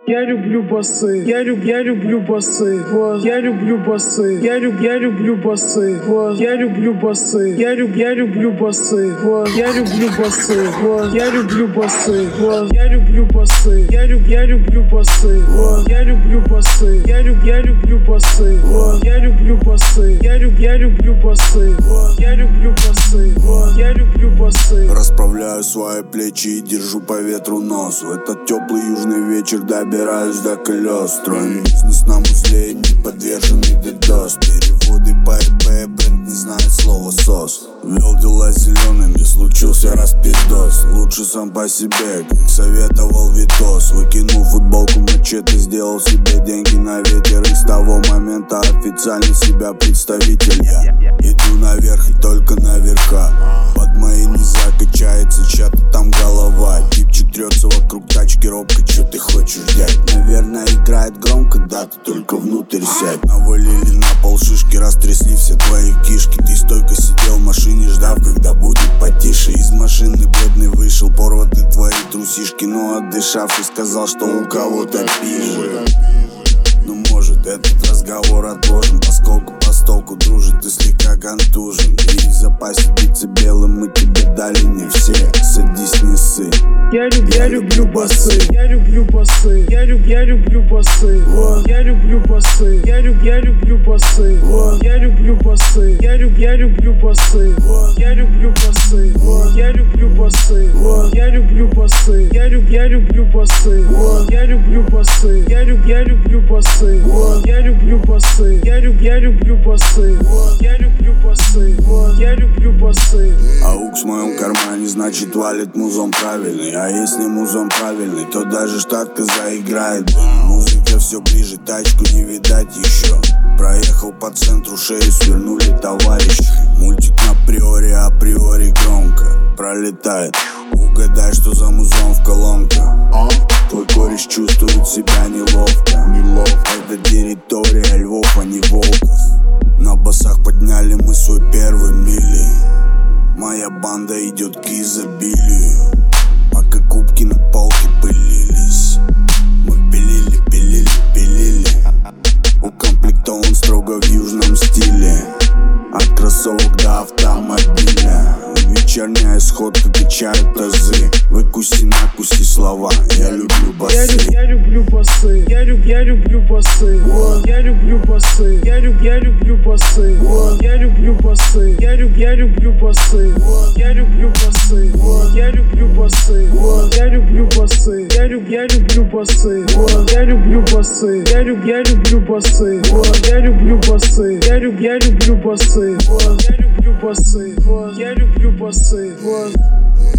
Я люблю басы, я люблю басы, вот. Я люблю басы, я люблю басы, вот. Я люблю басы, я люблю басы, вот. Я люблю басы, вот. Я люблю басы, вот. Я люблю басы, я люблю басы, вот. Я люблю басы, я люблю басы, вот. Я люблю басы, я люблю басы, вот. Я люблю басы, вот. Я люблю басы. Расправляю свои плечи и держу по ветру нос. В этот теплый южный вечер добираюсь до колес. Строим бизнес на узле, не подверженный дедос. Переводы по ИП, бренд не знает слова сос. Вел дела зелеными, случился распиздос. Лучше сам по себе, как советовал Витос. Выкинул футболку мачете, сделал себе деньги на ветер. И с того момента официально себя представитель. Я иду наверх и только наверха. Под моей не закачается чья-то там голова. Типчик трется вокруг тачки робко, чё ты хочешь взять? Наверное играет громко, да, ты только внутрь сядь. Навалили на пол шишки, растрясли все твои кишки. Ты стойко сидел в машине, ждав, когда будет потише. Из машины бледный вышел, порваты твои трусишки. Но отдышавшись сказал, что у кого-то пизже. Ну может этот разговор отложен, поскольку постолку дружит, ты слегка контужен. И в запасе биться белым мы тебе дали не все. Садись, не ссы. Я люблю басы, я люблю басы, я люблю басы, вот. Я люблю басы, я люблю басы, вот. Я люблю басы, я люблю басы, вот. Я люблю басы, вот. Я люблю басы, вот. Я люблю басы, я люблю басы, вот. Я люблю басы, я люблю басы, вот. Я люблю басы, я люблю басы, вот. Я люблю басы, вот. Я люблю басы. Аук в моем кармане, значит валит музон правильный. А если музон правильный, то даже штатка заиграет. Музыка все ближе, тачку не видать еще. Проехал по центру, шею свернули товарищи. Мультик на априори громко пролетает. Угадай, что за музон в колонках. Твой кореш чувствует себя неловко. Это территория львов, а не волков. На басах подняли мы свой первый мили. Моя банда идет к изобилию. Пока кубки на полке пылились, мы пилили. Укомплектован строго в южном стиле. От кроссовок до автомобиля. Вечерняя сходка качает тазы. Выкуси-накуси слова. Я люблю басы. Я люблю басы, я люблю басы, вот. Я люблю басы, я люблю басы, вот. Я люблю басы, я люблю басы, вот. Я люблю басы, вот. Я люблю басы, вот. Я люблю басы, я люблю басы, вот. Я люблю басы, я люблю басы, вот. Я люблю басы, я люблю басы, вот. Я люблю басы, вот. Я люблю басы, вот.